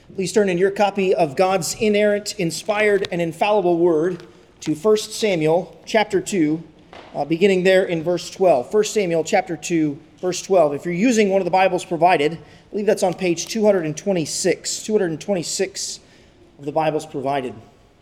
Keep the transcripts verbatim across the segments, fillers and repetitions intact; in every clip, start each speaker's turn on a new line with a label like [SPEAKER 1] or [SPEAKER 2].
[SPEAKER 1] Please turn in your copy of God's inerrant, inspired, and infallible word to First Samuel chapter two, uh, beginning there in verse twelve. First Samuel chapter two, verse twelve. If you're using one of the Bibles provided, I believe that's on page two twenty-six. two twenty-six of the Bibles provided.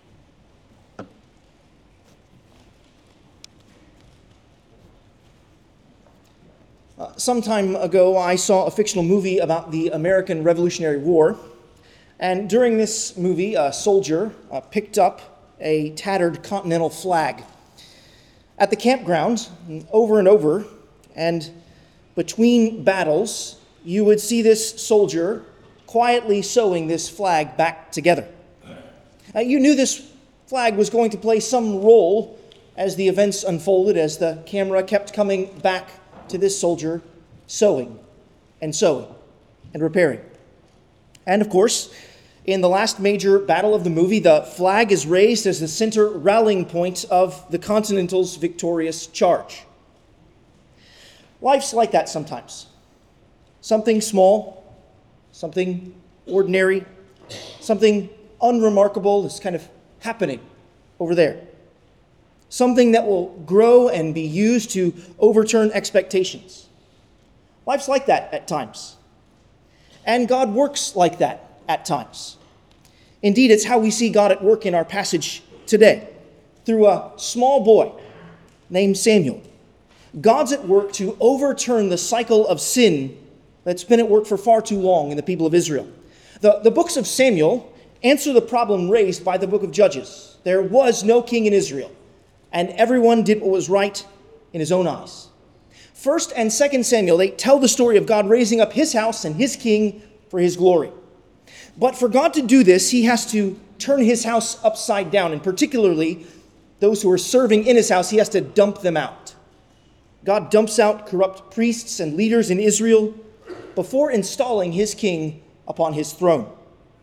[SPEAKER 1] Uh, some time ago, I saw a fictional movie about the American Revolutionary War. And during this movie, a soldier uh, picked up a tattered Continental flag at the campground over and over. And between battles, you would see this soldier quietly sewing this flag back together. Uh, you knew this flag was going to play some role as the events unfolded, as the camera kept coming back to this soldier sewing and sewing and repairing. And of course, in the last major battle of the movie, the flag is raised as the center rallying point of the Continental's victorious charge. Life's like that sometimes. Something small, something ordinary, something unremarkable is kind of happening over there. Something that will grow and be used to overturn expectations. Life's like that at times. And God works like that at times. Indeed, it's how we see God at work in our passage today, through a small boy named Samuel. God's at work to overturn the cycle of sin that's been at work for far too long in the people of Israel. The, the books of Samuel answer the problem raised by the book of Judges. There was no king in Israel, and everyone did what was right in his own eyes. First and Second Samuel, they tell the story of God raising up his house and his king for his glory. But for God to do this, he has to turn his house upside down, and particularly those who are serving in his house, he has to dump them out. God dumps out corrupt priests and leaders in Israel before installing his king upon his throne.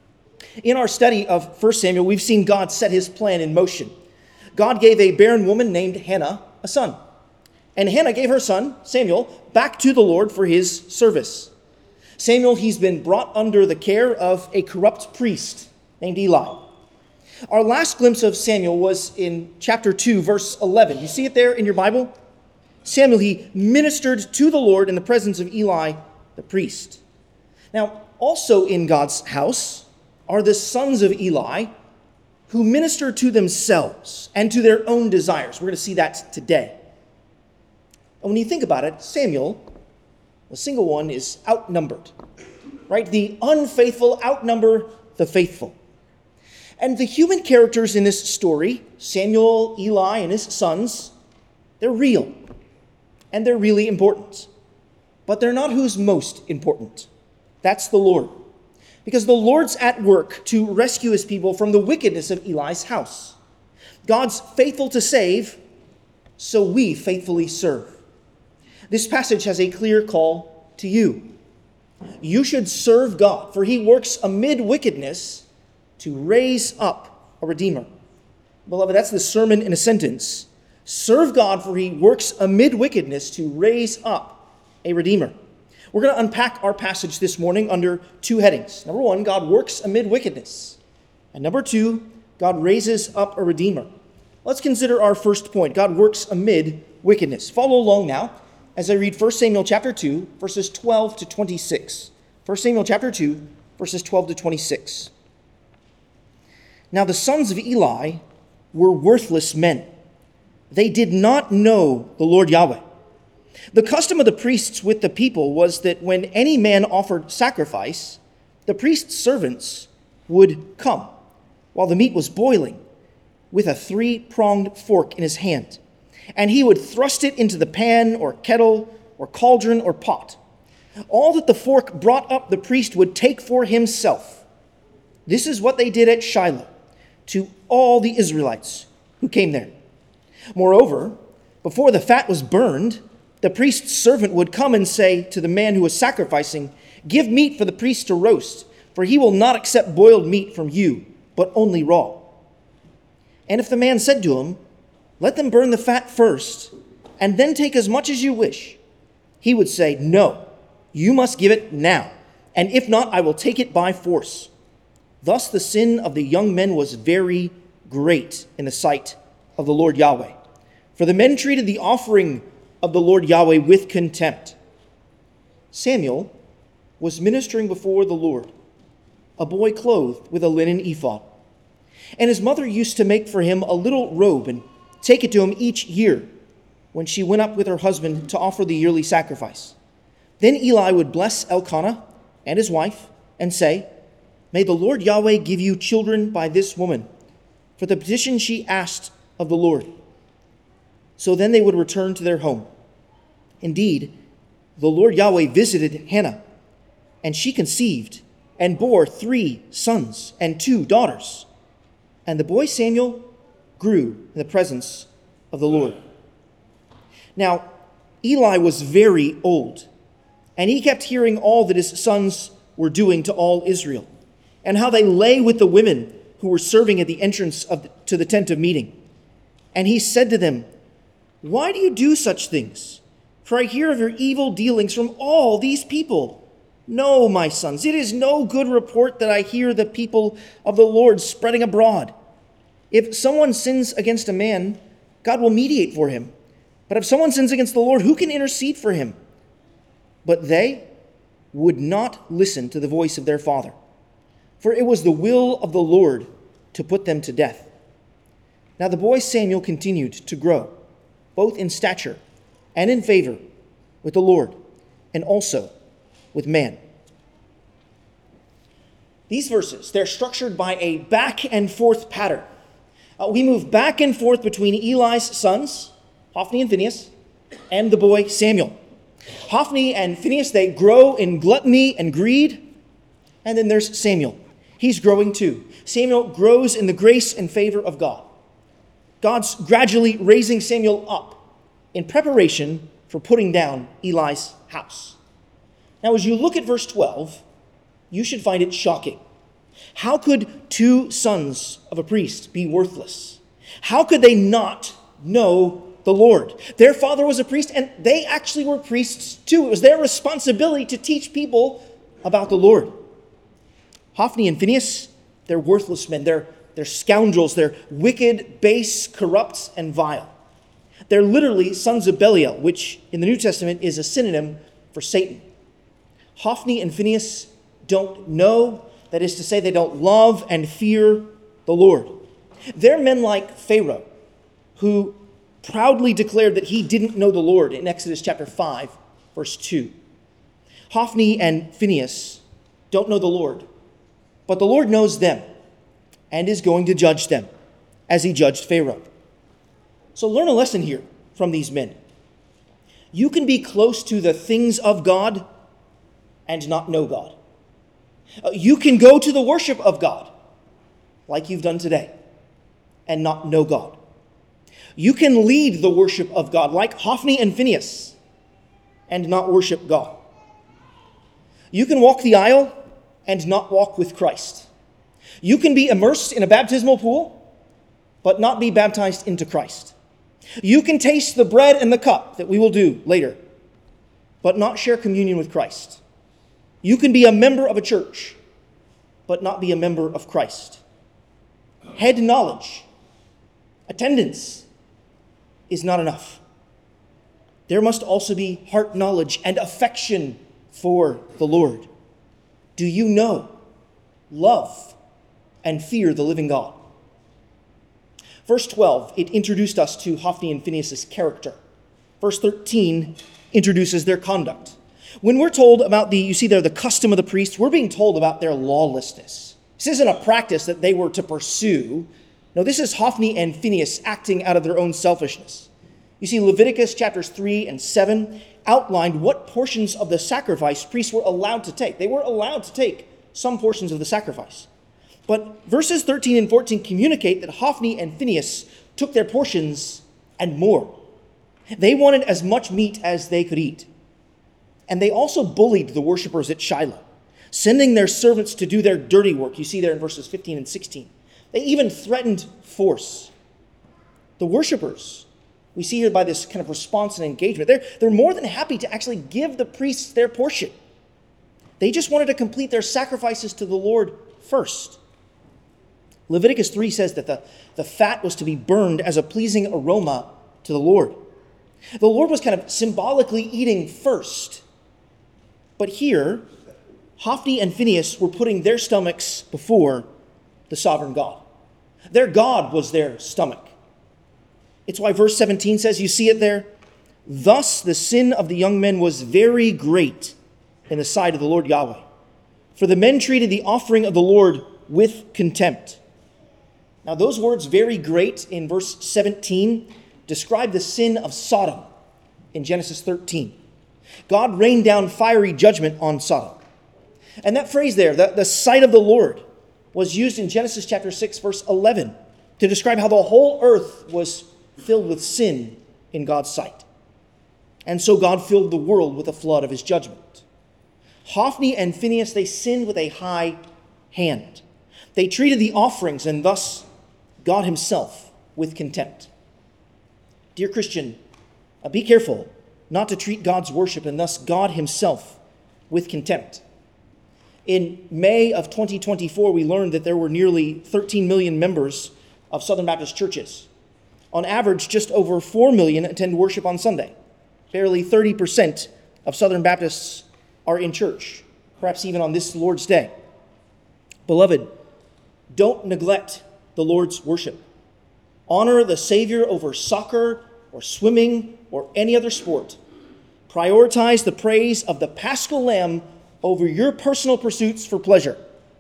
[SPEAKER 1] In our study of First Samuel, we've seen God set his plan in motion. God gave a barren woman named Hannah a son. And Hannah gave her son, Samuel, back to the Lord for his service. Samuel, he's been brought under the care of a corrupt priest named Eli. Our last glimpse of Samuel was in chapter two, verse eleven. You see it there in your Bible? Samuel, he ministered to the Lord in the presence of Eli, the priest. Now, also in God's house are the sons of Eli, who minister to themselves and to their own desires. We're going to see that today. And when you think about it, Samuel, the single one, is outnumbered, right? The unfaithful outnumber the faithful. And the human characters in this story, Samuel, Eli, and his sons, they're real. And they're really important. But they're not who's most important. That's the Lord. Because the Lord's at work to rescue his people from the wickedness of Eli's house. God's faithful to save, so we faithfully serve. This passage has a clear call to you. You should serve God, for he works amid wickedness to raise up a redeemer. Beloved, that's the sermon in a sentence. Serve God, for he works amid wickedness to raise up a redeemer. We're going to unpack our passage this morning under two headings. Number one, God works amid wickedness. And number two, God raises up a redeemer. Let's consider our first point. God works amid wickedness. Follow along now as I read First Samuel chapter two, verses twelve to twenty-six. First Samuel chapter two, verses twelve to twenty-six. Now the sons of Eli were worthless men. They did not know the Lord Yahweh. The custom of the priests with the people was that when any man offered sacrifice, the priest's servants would come while the meat was boiling with a three-pronged fork in his hand. And he would thrust it into the pan or kettle or cauldron or pot. All that the fork brought up, the priest would take for himself. This is what they did at Shiloh to all the Israelites who came there. Moreover, before the fat was burned, the priest's servant would come and say to the man who was sacrificing, "Give meat for the priest to roast, for he will not accept boiled meat from you, but only raw." And if the man said to him, "Let them burn the fat first, and then take as much as you wish," he would say, "No, you must give it now, and if not, I will take it by force." Thus the sin of the young men was very great in the sight of the Lord Yahweh. For the men treated the offering of the Lord Yahweh with contempt. Samuel was ministering before the Lord, a boy clothed with a linen ephod. And his mother used to make for him a little robe and take it to him each year when she went up with her husband to offer the yearly sacrifice. Then Eli would bless Elkanah and his wife and say, "May the Lord Yahweh give you children by this woman, for the petition she asked of the Lord." So then they would return to their home. Indeed, the Lord Yahweh visited Hannah, and she conceived and bore three sons and two daughters. And the boy Samuel grew in the presence of the Lord. Now, Eli was very old, and he kept hearing all that his sons were doing to all Israel, and how they lay with the women who were serving at the entrance of the, to the tent of meeting. And he said to them, "Why do you do such things? For I hear of your evil dealings from all these people. No, my sons, it is no good report that I hear the people of the Lord spreading abroad. If someone sins against a man, God will mediate for him. But if someone sins against the Lord, who can intercede for him?" But they would not listen to the voice of their father, for it was the will of the Lord to put them to death. Now the boy Samuel continued to grow, both in stature and in favor with the Lord, and also with man. These verses, they're structured by a back and forth pattern. Uh, we move back and forth between Eli's sons, Hophni and Phinehas, and the boy Samuel. Hophni and Phinehas, they grow in gluttony and greed. And then there's Samuel. He's growing too. Samuel grows in the grace and favor of God. God's gradually raising Samuel up in preparation for putting down Eli's house. Now, as you look at verse twelve, you should find it shocking. How could two sons of a priest be worthless? How could they not know the Lord? Their father was a priest, and they actually were priests too. It was their responsibility to teach people about the Lord. Hophni and Phinehas, they're worthless men. They're, they're scoundrels. They're wicked, base, corrupt, and vile. They're literally sons of Belial, which in the New Testament is a synonym for Satan. Hophni and Phinehas don't know, that is to say, they don't love and fear the Lord. They're men like Pharaoh, who proudly declared that he didn't know the Lord in Exodus chapter five, verse two. Hophni and Phinehas don't know the Lord, but the Lord knows them and is going to judge them as he judged Pharaoh. So learn a lesson here from these men. You can be close to the things of God and not know God. Uh, you can go to the worship of God, like you've done today, and not know God. You can lead the worship of God, like Hophni and Phinehas, and not worship God. You can walk the aisle and not walk with Christ. You can be immersed in a baptismal pool, but not be baptized into Christ. You can taste the bread and the cup that we will do later, but not share communion with Christ. You can be a member of a church, but not be a member of Christ. Head knowledge, attendance, is not enough. There must also be heart knowledge and affection for the Lord. Do you know, love, and fear the living God? Verse twelve, it introduced us to Hophni and Phinehas' character. Verse thirteen introduces their conduct. When we're told about the, you see there, the custom of the priests, we're being told about their lawlessness. This isn't a practice that they were to pursue. No, this is Hophni and Phinehas acting out of their own selfishness. You see, Leviticus chapters three and seven outlined what portions of the sacrifice priests were allowed to take. They were allowed to take some portions of the sacrifice. But verses thirteen and fourteen communicate that Hophni and Phinehas took their portions and more. They wanted as much meat as they could eat. And they also bullied the worshipers at Shiloh, sending their servants to do their dirty work. You see there in verses fifteen and sixteen. They even threatened force. The worshipers, we see here by this kind of response and engagement, they're, they're more than happy to actually give the priests their portion. They just wanted to complete their sacrifices to the Lord first. Leviticus three says that the, the fat was to be burned as a pleasing aroma to the Lord. The Lord was kind of symbolically eating first. But here, Hophni and Phinehas were putting their stomachs before the sovereign God. Their God was their stomach. It's why verse seventeen says, you see it there? Thus the sin of the young men was very great in the sight of the Lord Yahweh. For the men treated the offering of the Lord with contempt. Now those words, very great, in verse seventeen, describe the sin of Sodom in Genesis thirteen. God rained down fiery judgment on Sodom. And that phrase there, the, the sight of the Lord, was used in Genesis chapter six, verse eleven, to describe how the whole earth was filled with sin in God's sight. And so God filled the world with a flood of his judgment. Hophni and Phinehas, they sinned with a high hand. They treated the offerings and thus God himself with contempt. Dear Christian, uh, be careful not to treat God's worship and thus God himself with contempt. In May of twenty twenty-four, we learned that there were nearly thirteen million members of Southern Baptist churches. On average, just over four million attend worship on Sunday. Barely thirty percent of Southern Baptists are in church, perhaps even on this Lord's Day. Beloved, don't neglect the Lord's worship. Honor the Savior over soccer or swimming or any other sport. Prioritize the praise of the Paschal Lamb over your personal pursuits for pleasure.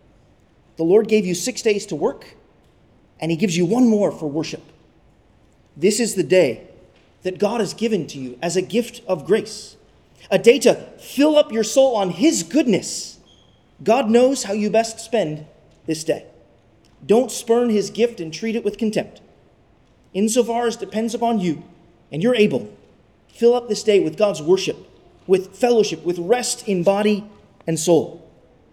[SPEAKER 1] The Lord gave you six days to work, and he gives you one more for worship. This is the day that God has given to you as a gift of grace, a day to fill up your soul on his goodness. God knows how you best spend this day. Don't spurn his gift and treat it with contempt. Insofar as depends upon you and you're able, fill up this day with God's worship, with fellowship, with rest in body and soul.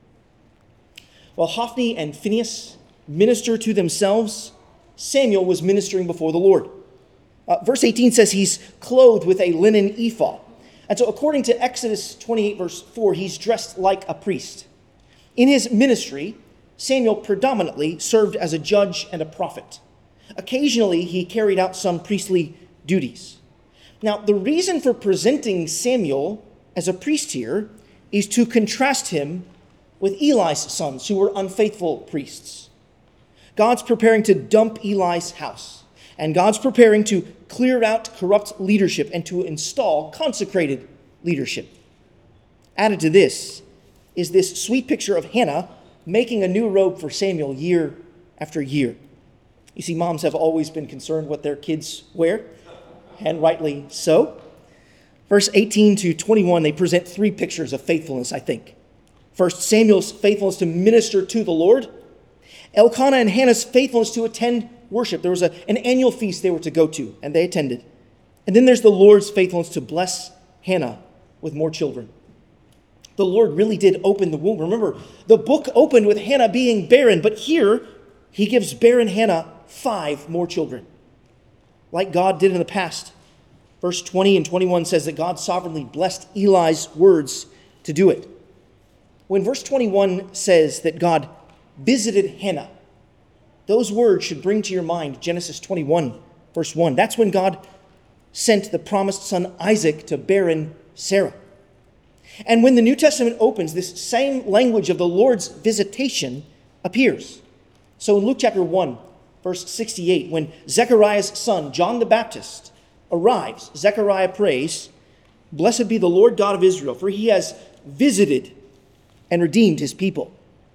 [SPEAKER 1] While Hophni and Phinehas minister to themselves, Samuel was ministering before the Lord. Uh, verse eighteen says he's clothed with a linen ephod. And so according to Exodus twenty-eight, verse four, he's dressed like a priest. In his ministry, Samuel predominantly served as a judge and a prophet. Occasionally, he carried out some priestly duties. Now, the reason for presenting Samuel as a priest here is to contrast him with Eli's sons, who were unfaithful priests. God's preparing to dump Eli's house, and God's preparing to clear out corrupt leadership and to install consecrated leadership. Added to this is this sweet picture of Hannah making a new robe for Samuel year after year. You see, moms have always been concerned what their kids wear, and rightly so. Verse eighteen to twenty-one, they present three pictures of faithfulness, I think. First, Samuel's faithfulness to minister to the Lord. Elkanah and Hannah's faithfulness to attend worship. There was a, an annual feast they were to go to, and they attended. And then there's the Lord's faithfulness to bless Hannah with more children. The Lord really did open the womb. Remember, the book opened with Hannah being barren, but here he gives barren Hannah five more children, like God did in the past. Verse twenty and twenty-one says that God sovereignly blessed Eli's words to do it. When verse twenty-one says that God visited Hannah, those words should bring to your mind Genesis twenty-one, verse one. That's when God sent the promised son Isaac to barren Sarah. And when the New Testament opens, this same language of the Lord's visitation appears. So in Luke chapter one, verse sixty-eight, when Zechariah's son, John the Baptist, arrives, Zechariah prays, "Blessed be the Lord God of Israel, for he has visited and redeemed his people."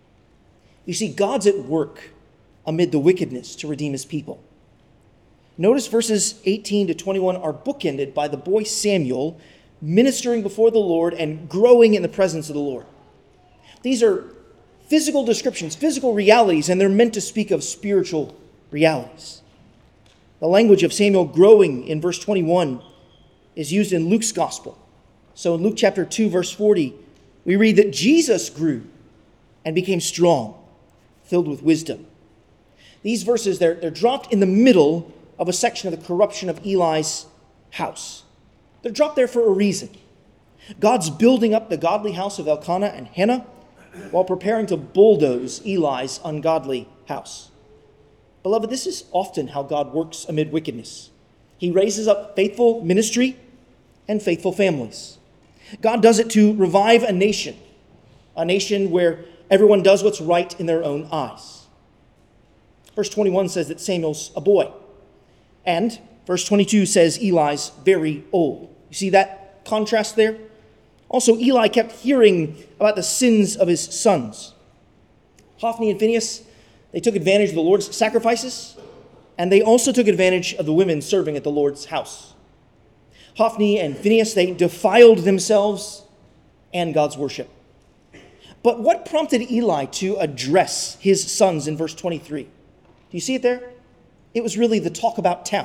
[SPEAKER 1] You see, God's at work amid the wickedness to redeem his people. Notice verses eighteen to twenty-one are bookended by the boy Samuel ministering before the Lord and growing in the presence of the Lord. These are physical descriptions, physical realities, and they're meant to speak of spiritual realities. The language of Samuel growing in verse twenty-one is used in Luke's gospel. So in Luke chapter two, verse forty, we read that Jesus grew and became strong, filled with wisdom. These verses, they're, they're dropped in the middle of a section of the corruption of Eli's house. They're dropped there for a reason. God's building up the godly house of Elkanah and Hannah while preparing to bulldoze Eli's ungodly house. Beloved, this is often how God works amid wickedness. He raises up faithful ministry and faithful families. God does it to revive a nation, a nation where everyone does what's right in their own eyes. Verse twenty-one says that Samuel's a boy. And verse twenty-two says Eli's very old. You see that contrast there? Also, Eli kept hearing about the sins of his sons. Hophni and Phinehas, they took advantage of the Lord's sacrifices, and they also took advantage of the women serving at the Lord's house. Hophni and Phinehas, they defiled themselves and God's worship. But what prompted Eli to address his sons in verse twenty-three? Do you see it there? It was really the talk about town.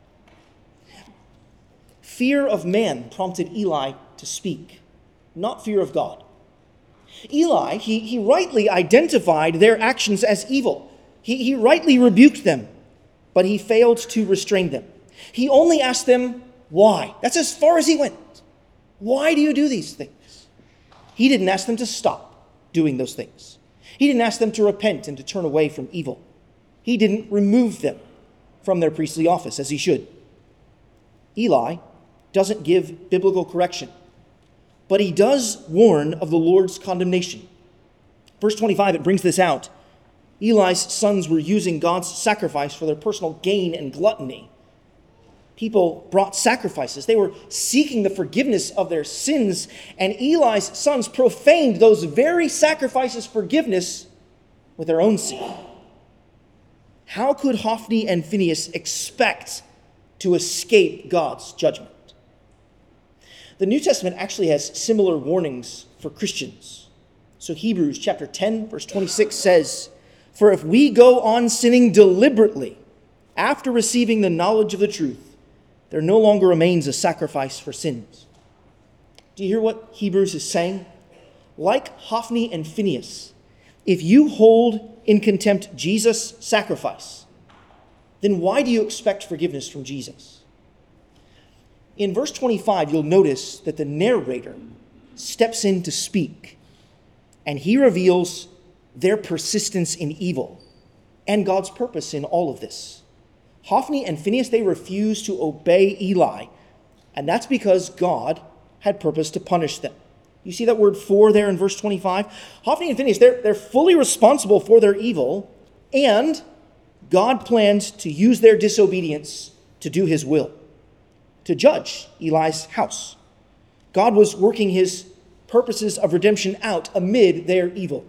[SPEAKER 1] Fear of man prompted Eli to speak, not fear of God. Eli, he, he rightly identified their actions as evil. He, he rightly rebuked them, but he failed to restrain them. He only asked them why. That's as far as he went. Why do you do these things? He didn't ask them to stop doing those things. He didn't ask them to repent and to turn away from evil. He didn't remove them from their priestly office as he should. Eli doesn't give biblical correction, but he does warn of the Lord's condemnation. Verse twenty-five, it brings this out. Eli's sons were using God's sacrifice for their personal gain and gluttony. People brought sacrifices. They were seeking the forgiveness of their sins, and Eli's sons profaned those very sacrifices' forgiveness with their own sin. How could Hophni and Phinehas expect to escape God's judgment? The New Testament actually has similar warnings for Christians. So Hebrews chapter ten, verse twenty-six says, "For if we go on sinning deliberately after receiving the knowledge of the truth, there no longer remains a sacrifice for sins." Do you hear what Hebrews is saying? Like Hophni and Phinehas, if you hold in contempt Jesus' sacrifice, then why do you expect forgiveness from Jesus? In verse twenty-five, you'll notice that the narrator steps in to speak, and he reveals their persistence in evil and God's purpose in all of this. Hophni and Phinehas, they refused to obey Eli, and that's because God had purpose to punish them. You see that word "for" there in verse twenty-five? Hophni and Phinehas, they're, they're fully responsible for their evil, and God planned to use their disobedience to do his will, to judge Eli's house. God was working his purposes of redemption out amid their evil.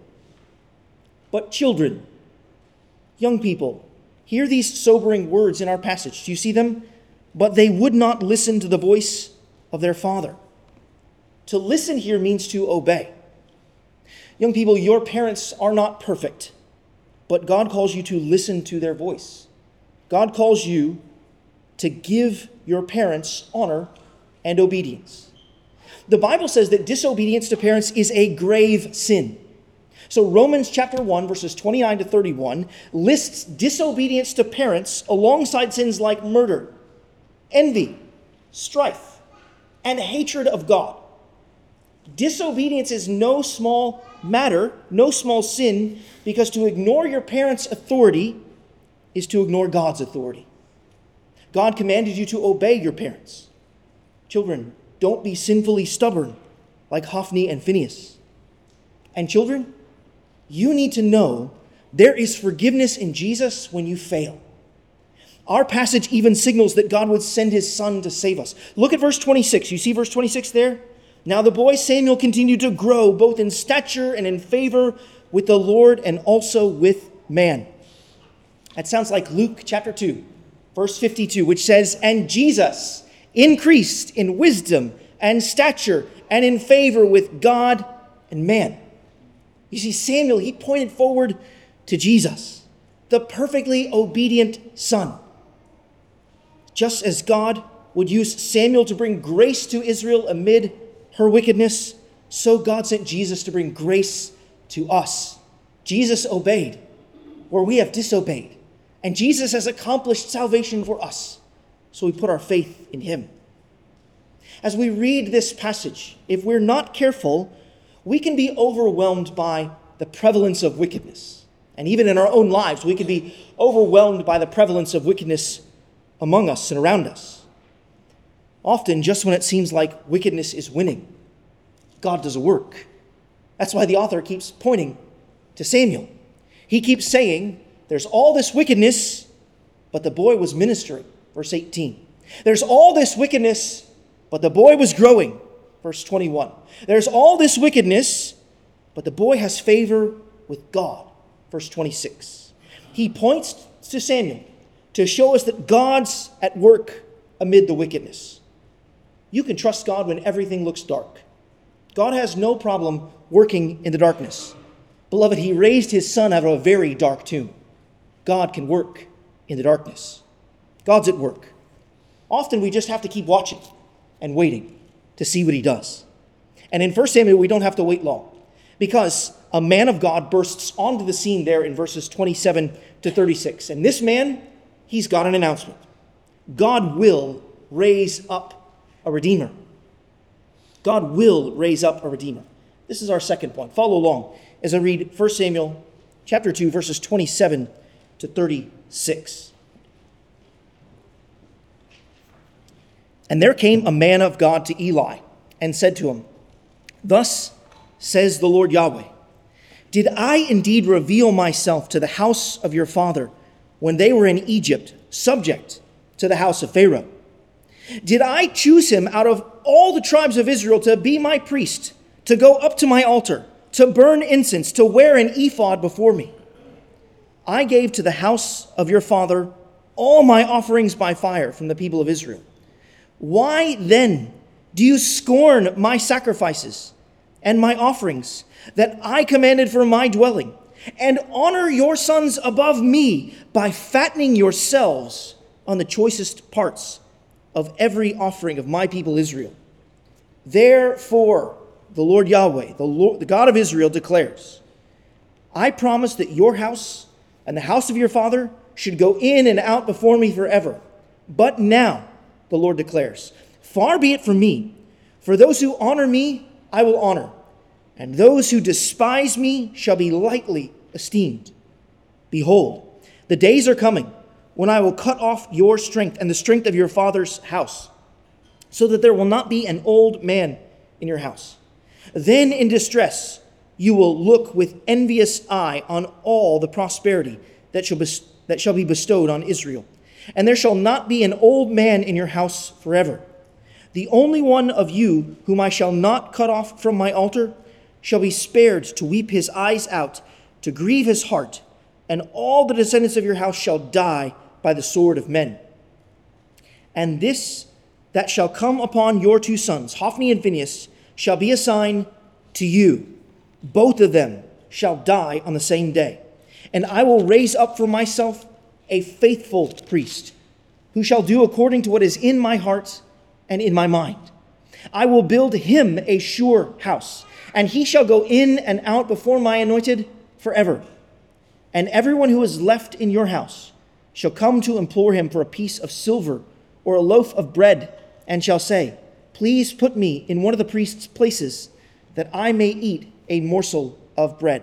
[SPEAKER 1] But children, young people, hear these sobering words in our passage. Do you see them? But they would not listen to the voice of their father. To listen here means to obey. Young people, your parents are not perfect, but God calls you to listen to their voice. God calls you to give your parents honor and obedience. The Bible says that disobedience to parents is a grave sin. So Romans chapter one, verses twenty-nine to thirty-one, lists disobedience to parents alongside sins like murder, envy, strife, and hatred of God. Disobedience is no small matter, no small sin, because to ignore your parents' authority is to ignore God's authority. God commanded you to obey your parents. Children, don't be sinfully stubborn like Hophni and Phinehas. And children, you need to know there is forgiveness in Jesus when you fail. Our passage even signals that God would send his son to save us. Look at verse twenty-six. You see verse twenty-six there? Now the boy Samuel continued to grow both in stature and in favor with the Lord and also with man. That sounds like Luke chapter two, verse fifty-two, which says, "And Jesus increased in wisdom and stature and in favor with God and man." You see, Samuel, he pointed forward to Jesus, the perfectly obedient son. Just as God would use Samuel to bring grace to Israel amid her wickedness, so God sent Jesus to bring grace to us. Jesus obeyed where we have disobeyed, and Jesus has accomplished salvation for us, so we put our faith in him. As we read this passage, if we're not careful, we can be overwhelmed by the prevalence of wickedness And even in our own lives, we can be overwhelmed by the prevalence of wickedness among us and around us. Often, just when it seems like wickedness is winning, God does a work. That's why the author keeps pointing to Samuel. He keeps saying, there's all this wickedness, but the boy was ministering. Verse eighteen. There's all this wickedness, but the boy was growing. Verse twenty-one. There's all this wickedness, but the boy has favor with God. Verse twenty-six. He points to Samuel to show us that God's at work amid the wickedness. You can trust God when everything looks dark. God has no problem working in the darkness. Beloved, he raised his son out of a very dark tomb. God can work in the darkness. God's at work. Often we just have to keep watching and waiting to see what he does. And in First Samuel, we don't have to wait long, because a man of God bursts onto the scene there in verses twenty-seven to thirty-six. And this man, he's got an announcement. God will raise up a redeemer. God will raise up a redeemer. This is our second point. Follow along as I read First Samuel chapter two, verses twenty-seven to thirty-six. And there came a man of God to Eli and said to him, Thus says the Lord Yahweh, Did I indeed reveal myself to the house of your father when they were in Egypt, subject to the house of Pharaoh? Did I choose him out of all the tribes of Israel to be my priest, to go up to my altar, to burn incense, to wear an ephod before me? I gave to the house of your father all my offerings by fire from the people of Israel. Why then do you scorn my sacrifices and my offerings that I commanded for my dwelling, and honor your sons above me by fattening yourselves on the choicest parts of every offering of my people Israel? Therefore, the Lord Yahweh, the, Lord, the God of Israel, declares, I promise that your house and the house of your father should go in and out before me forever. But now, the Lord declares, far be it from me, for those who honor me I will honor, and those who despise me shall be lightly esteemed. Behold, the days are coming when I will cut off your strength and the strength of your father's house, so that there will not be an old man in your house. Then in distress you will look with envious eye on all the prosperity that shall, bes- that shall be bestowed on Israel. And there shall not be an old man in your house forever. The only one of you whom I shall not cut off from my altar shall be spared to weep his eyes out, to grieve his heart, and all the descendants of your house shall die by the sword of men. And this that shall come upon your two sons, Hophni and Phinehas, shall be a sign to you. Both of them shall die on the same day. And I will raise up for myself a faithful priest, who shall do according to what is in my heart and in my mind. I will build him a sure house, and he shall go in and out before my anointed forever. And everyone who is left in your house shall come to implore him for a piece of silver or a loaf of bread, and shall say, Please put me in one of the priest's places, that I may eat a morsel of bread.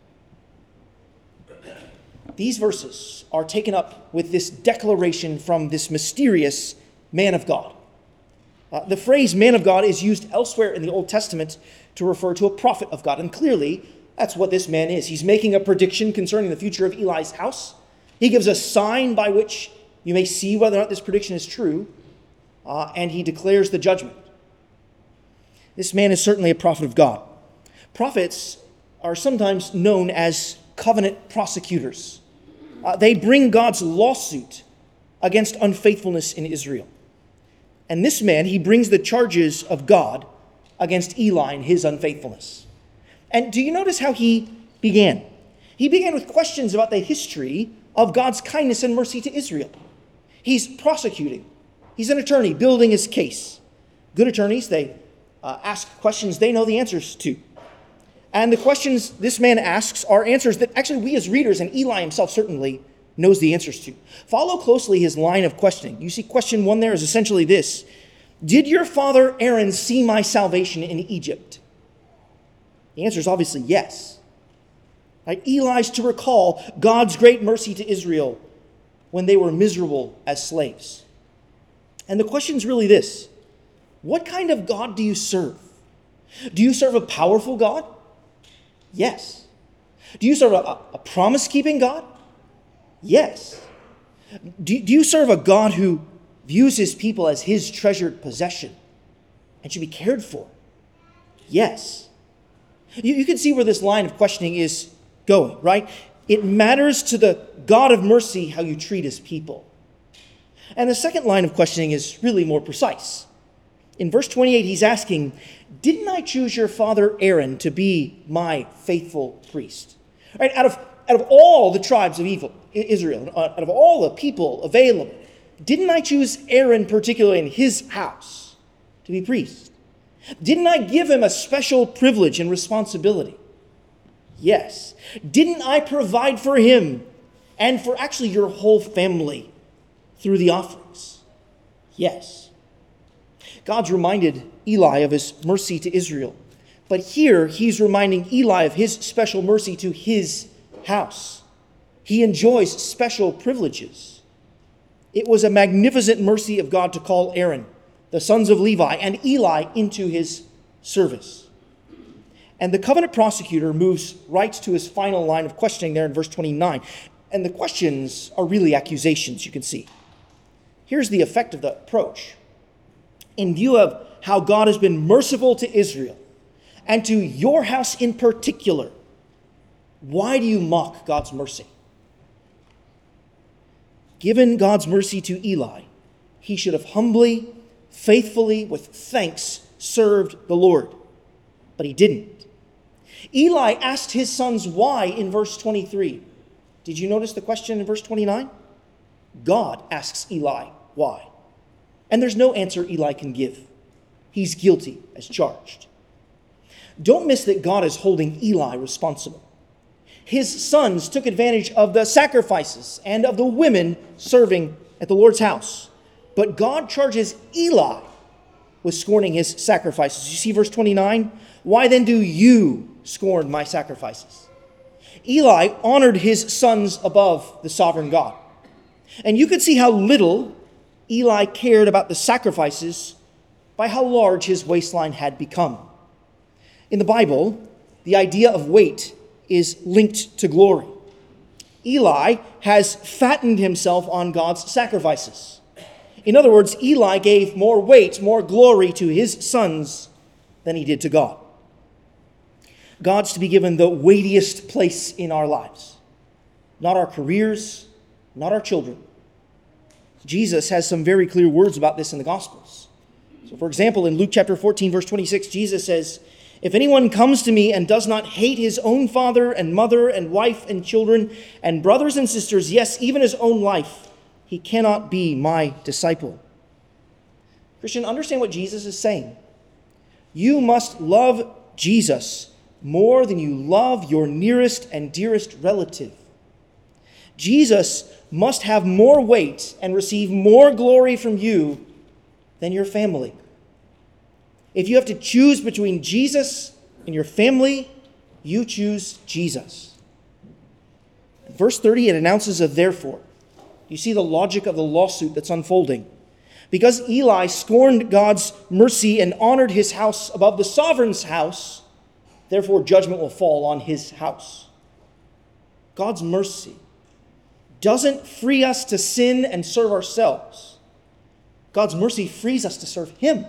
[SPEAKER 1] These verses are taken up with this declaration from this mysterious man of God. Uh, the phrase man of God is used elsewhere in the Old Testament to refer to a prophet of God. And clearly, that's what this man is. He's making a prediction concerning the future of Eli's house. He gives a sign by which you may see whether or not this prediction is true. Uh, and he declares the judgment. This man is certainly a prophet of God. Prophets are sometimes known as covenant prosecutors. Uh, they bring God's lawsuit against unfaithfulness in Israel. And this man, he brings the charges of God against Eli and his unfaithfulness. And do you notice how he began? He began with questions about the history of God's kindness and mercy to Israel. He's prosecuting. He's an attorney building his case. Good attorneys, they uh, ask questions they know the answers to. And the questions this man asks are answers that actually we as readers, and Eli himself certainly knows the answers to. Follow closely his line of questioning. You see question one there is essentially this. Did your father Aaron see my salvation in Egypt? The answer is obviously yes. Right? Eli's to recall God's great mercy to Israel when they were miserable as slaves. And the question is really this: what kind of God do you serve? Do you serve a powerful God? Yes. Do you serve a, a promise-keeping God? Yes. Do, do you serve a God who views his people as his treasured possession and should be cared for? Yes. You, you can see where this line of questioning is going, right? It matters to the God of mercy how you treat his people. And the second line of questioning is really more precise. In verse twenty-eight, he's asking, didn't I choose your father Aaron to be my faithful priest? Right? Out of, out of all the tribes of evil, Israel, out of all the people available, didn't I choose Aaron particularly in his house to be priest? Didn't I give him a special privilege and responsibility? Yes. Didn't I provide for him and for actually your whole family through the offerings? Yes. God's reminded Eli of his mercy to Israel. But here he's reminding Eli of his special mercy to his house. He enjoys special privileges. It was a magnificent mercy of God to call Aaron, the sons of Levi, and Eli into his service. And the covenant prosecutor moves right to his final line of questioning there in verse twenty-nine. And the questions are really accusations, you can see. Here's the effect of the approach. In view of how God has been merciful to Israel, and to your house in particular, why do you mock God's mercy? Given God's mercy to Eli, he should have humbly, faithfully, with thanks, served the Lord. But he didn't. Eli asked his sons why in verse twenty-three. Did you notice the question in verse twenty-nine? God asks Eli why. And there's no answer Eli can give. He's guilty as charged. Don't miss that God is holding Eli responsible. His sons took advantage of the sacrifices and of the women serving at the Lord's house. But God charges Eli with scorning his sacrifices. You see verse twenty-nine? Why then do you scorn my sacrifices? Eli honored his sons above the sovereign God. And you could see how little Eli cared about the sacrifices by how large his waistline had become. In the Bible, the idea of weight is linked to glory. Eli has fattened himself on God's sacrifices. In other words, Eli gave more weight, more glory to his sons than he did to God. God's to be given the weightiest place in our lives, not our careers, not our children. Jesus has some very clear words about this in the Gospels. So, for example, in Luke chapter fourteen, verse twenty-six, Jesus says, "If anyone comes to me and does not hate his own father and mother and wife and children and brothers and sisters, yes, even his own life, he cannot be my disciple." Christian, understand what Jesus is saying. You must love Jesus more than you love your nearest and dearest relative. Jesus must have more weight and receive more glory from you than your family. If you have to choose between Jesus and your family, you choose Jesus. In verse thirty, it announces a therefore. You see the logic of the lawsuit that's unfolding. Because Eli scorned God's mercy and honored his house above the sovereign's house, therefore judgment will fall on his house. God's mercy doesn't free us to sin and serve ourselves. God's mercy frees us to serve him.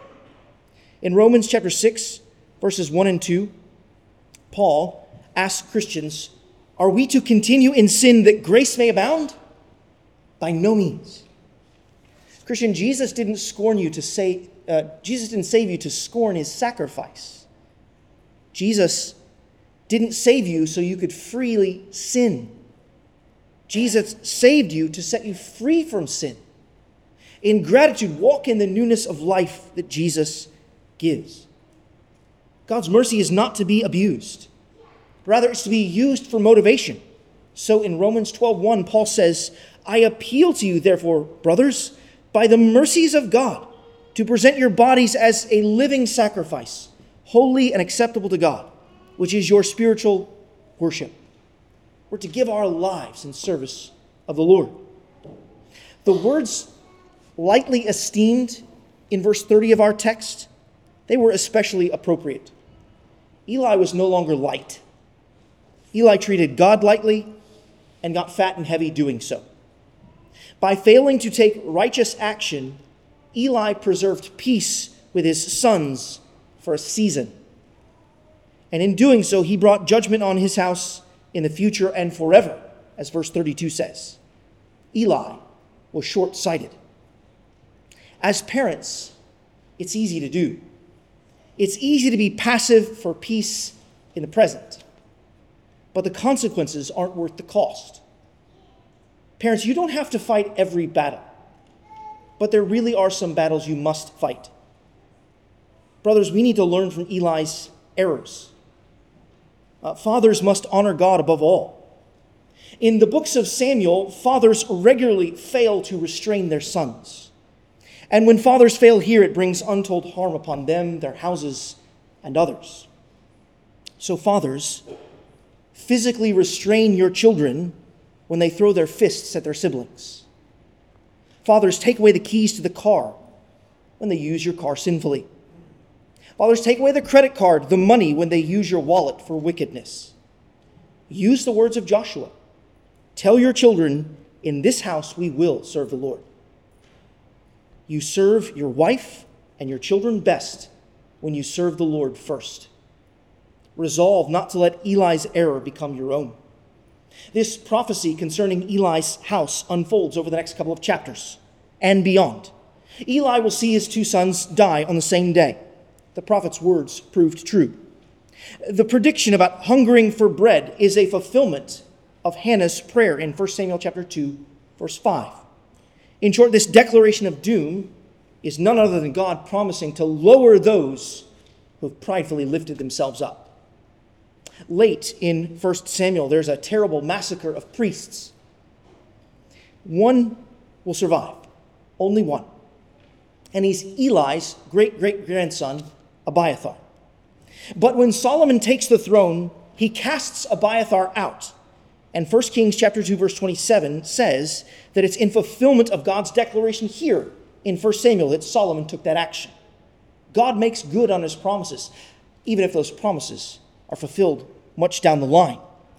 [SPEAKER 1] In Romans chapter six, verses one and two, Paul asks Christians, are we to continue in sin that grace may abound? By no means. Christian, Jesus didn't scorn you to say, uh, Jesus didn't save you to scorn his sacrifice. Jesus didn't save you so you could freely sin. Jesus saved you to set you free from sin. In gratitude, walk in the newness of life that Jesus gives. God's mercy is not to be abused. Rather, it's to be used for motivation. So in Romans twelve one, Paul says, I appeal to you, therefore, brothers, by the mercies of God, to present your bodies as a living sacrifice, holy and acceptable to God, which is your spiritual worship. We're to give our lives in service of the Lord. The words lightly esteemed in verse thirty of our text, they were especially appropriate. Eli was no longer light. Eli treated God lightly and got fat and heavy doing so. By failing to take righteous action, Eli preserved peace with his sons for a season. And in doing so, he brought judgment on his house in the future and forever, as verse thirty-two says. Eli was short-sighted. As parents, it's easy to do. It's easy to be passive for peace in the present. But the consequences aren't worth the cost. Parents, you don't have to fight every battle. But there really are some battles you must fight. Brothers, we need to learn from Eli's errors. Uh, fathers must honor God above all. In the books of Samuel, fathers regularly fail to restrain their sons. And when fathers fail here, it brings untold harm upon them, their houses, and others. So fathers, physically restrain your children when they throw their fists at their siblings. Fathers, take away the keys to the car when they use your car sinfully. Fathers, take away the credit card, the money, when they use your wallet for wickedness. Use the words of Joshua. Tell your children, in this house we will serve the Lord. You serve your wife and your children best when you serve the Lord first. Resolve not to let Eli's error become your own. This prophecy concerning Eli's house unfolds over the next couple of chapters and beyond. Eli will see his two sons die on the same day. The prophet's words proved true. The prediction about hungering for bread is a fulfillment of Hannah's prayer in First Samuel chapter two, verse five. In short, this declaration of doom is none other than God promising to lower those who have pridefully lifted themselves up. Late in First Samuel, there's a terrible massacre of priests. One will survive, only one. And he's Eli's great-great-grandson, Abiathar. But when Solomon takes the throne, he casts Abiathar out. And First Kings chapter two, verse twenty-seven says that it's in fulfillment of God's declaration here in First Samuel that Solomon took that action. God makes good on his promises, even if those promises are fulfilled much down the line.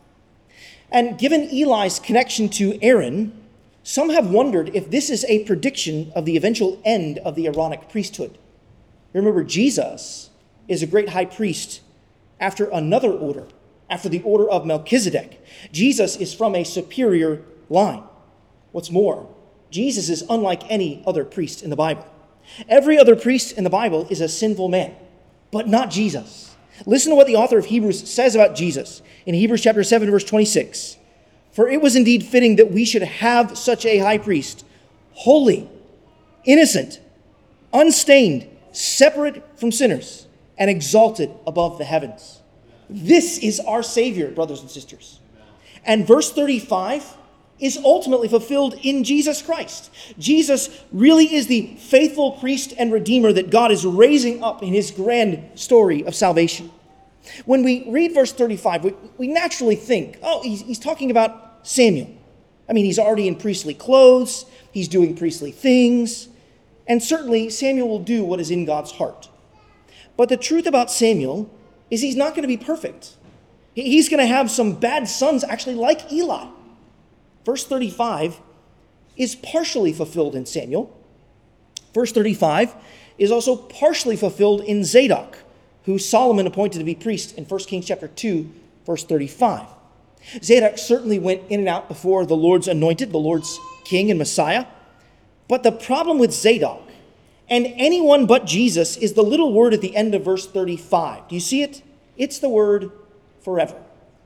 [SPEAKER 1] And given Eli's connection to Aaron, some have wondered if this is a prediction of the eventual end of the Aaronic priesthood. Remember, Jesus is a great high priest after another order, after the order of Melchizedek. Jesus is from a superior line. What's more, Jesus is unlike any other priest in the Bible. Every other priest in the Bible is a sinful man, but not Jesus. Listen to what the author of Hebrews says about Jesus in Hebrews chapter seven, verse twenty-six. For it was indeed fitting that we should have such a high priest, holy, innocent, unstained, separate from sinners, and exalted above the heavens. This is our Savior, brothers and sisters. And verse thirty-five is ultimately fulfilled in Jesus Christ. Jesus really is the faithful priest and redeemer that God is raising up in his grand story of salvation. When we read verse thirty-five, we, we naturally think, oh, he's, he's talking about Samuel. I mean, he's already in priestly clothes, he's doing priestly things, and certainly Samuel will do what is in God's heart. But the truth about Samuel is he's not going to be perfect. He's going to have some bad sons, actually like Eli. Verse thirty-five is partially fulfilled in Samuel. Verse thirty-five is also partially fulfilled in Zadok, who Solomon appointed to be priest in First Kings chapter two, verse thirty-five. Zadok certainly went in and out before the Lord's anointed, the Lord's king and Messiah. But the problem with Zadok and anyone but Jesus is the little word at the end of verse thirty-five. Do you see it? It's the word forever.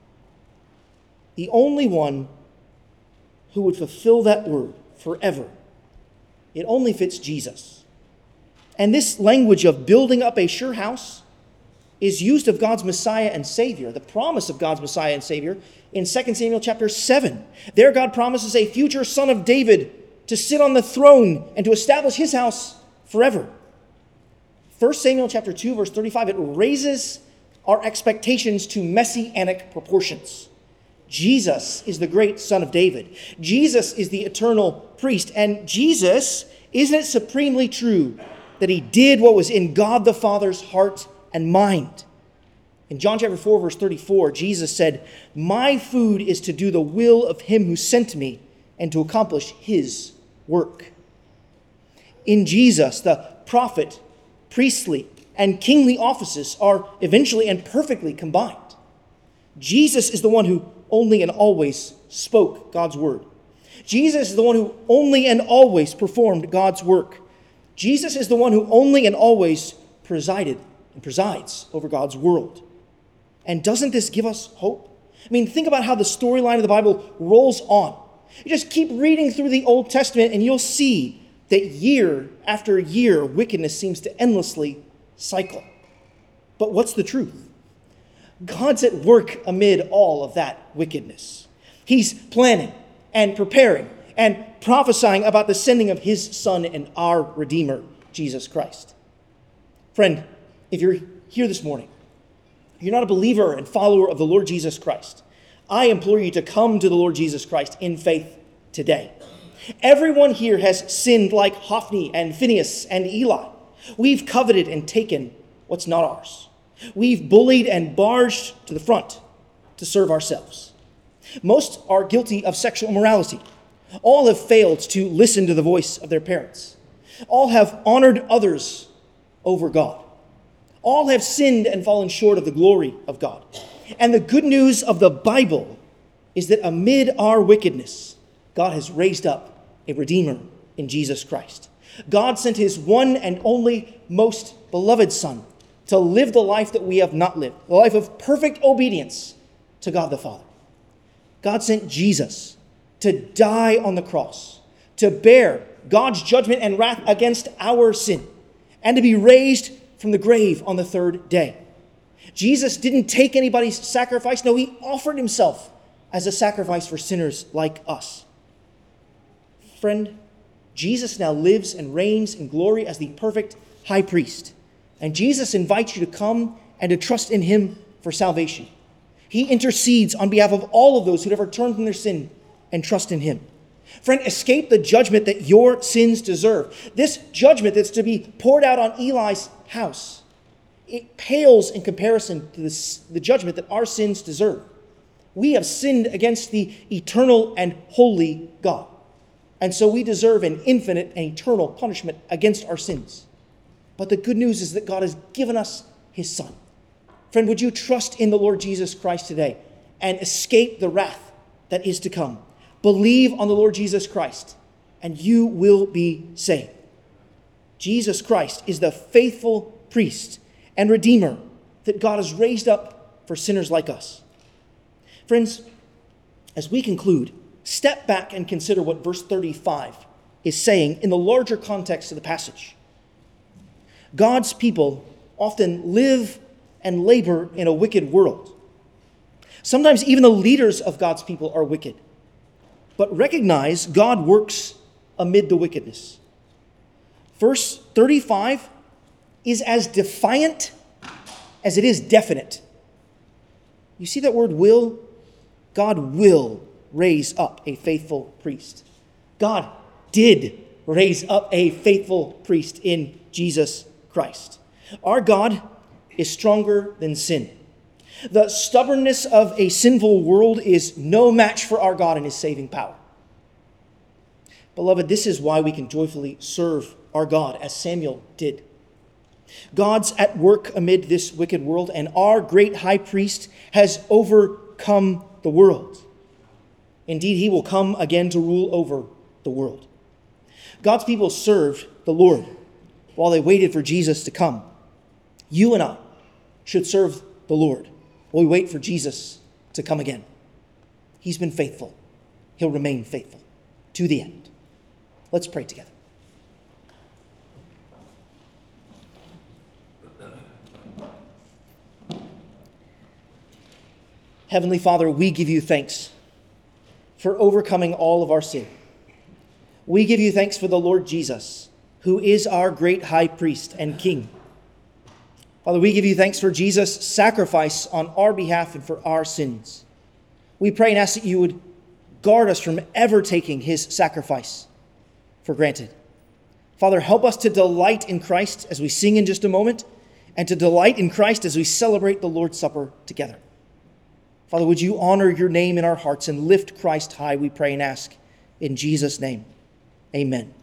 [SPEAKER 1] The only one who would fulfill that word forever, it only fits Jesus. And this language of building up a sure house is used of God's Messiah and Savior, the promise of God's Messiah and Savior, in Second Samuel chapter seven. There God promises a future son of David to sit on the throne and to establish his house forever. First Samuel chapter two, verse thirty-five, it raises our expectations to messianic proportions. Jesus is the great Son of David. Jesus is the eternal priest. And Jesus, isn't it supremely true that he did what was in God the Father's heart and mind? In John chapter four, verse thirty-four, Jesus said, "My food is to do the will of him who sent me and to accomplish his work." In Jesus, the prophet, priestly, and kingly offices are eventually and perfectly combined. Jesus is the one who only and always spoke God's word. Jesus is the one who only and always performed God's work. Jesus is the one who only and always presided and presides over God's world. And doesn't this give us hope? I mean, think about how the storyline of the Bible rolls on. You just keep reading through the Old Testament and you'll see that year after year, wickedness seems to endlessly cycle. But what's the truth? God's at work amid all of that wickedness. He's planning and preparing and prophesying about the sending of his Son and our Redeemer, Jesus Christ. Friend, if you're here this morning, you're not a believer and follower of the Lord Jesus Christ, I implore you to come to the Lord Jesus Christ in faith today. Everyone here has sinned like Hophni and Phinehas and Eli. We've coveted and taken what's not ours. We've bullied and barged to the front to serve ourselves. Most are guilty of sexual immorality. All have failed to listen to the voice of their parents. All have honored others over God. All have sinned and fallen short of the glory of God. And the good news of the Bible is that amid our wickedness, God has raised up a Redeemer in Jesus Christ. God sent his one and only most beloved Son to live the life that we have not lived, the life of perfect obedience to God the Father. God sent Jesus to die on the cross, to bear God's judgment and wrath against our sin, and to be raised from the grave on the third day. Jesus didn't take anybody's sacrifice. No, he offered himself as a sacrifice for sinners like us. Friend, Jesus now lives and reigns in glory as the perfect high priest. And Jesus invites you to come and to trust in him for salvation. He intercedes on behalf of all of those who'd ever turn from their sin and trust in him. Friend, escape the judgment that your sins deserve. This judgment that's to be poured out on Eli's house, it pales in comparison to this, the judgment that our sins deserve. We have sinned against the eternal and holy God. And so we deserve an infinite and eternal punishment against our sins. But the good news is that God has given us his Son. Friend, would you trust in the Lord Jesus Christ today and escape the wrath that is to come? Believe on the Lord Jesus Christ, and you will be saved. Jesus Christ is the faithful priest and Redeemer that God has raised up for sinners like us. Friends, as we conclude, step back and consider what verse thirty-five is saying in the larger context of the passage. God's people often live and labor in a wicked world. Sometimes even the leaders of God's people are wicked. But recognize God works amid the wickedness. Verse thirty-five is as defiant as it is definite. You see that word will? God will raise up a faithful priest. God did raise up a faithful priest in Jesus Christ. Our God is stronger than sin. The stubbornness of a sinful world is no match for our God and his saving power. Beloved, this is why we can joyfully serve our God as Samuel did. God's at work amid this wicked world, and our great high priest has overcome the world. Indeed, he will come again to rule over the world. God's people served the Lord while they waited for Jesus to come. You and I should serve the Lord while we wait for Jesus to come again. He's been faithful. He'll remain faithful to the end. Let's pray together. Heavenly Father, we give you thanks for overcoming all of our sin. We give you thanks for the Lord Jesus, who is our great high priest and king. Father, we give you thanks for Jesus' sacrifice on our behalf and for our sins. We pray and ask that you would guard us from ever taking his sacrifice for granted. Father, help us to delight in Christ as we sing in just a moment, and to delight in Christ as we celebrate the Lord's Supper together. Father, would you honor your name in our hearts and lift Christ high, we pray and ask. In Jesus' name, amen.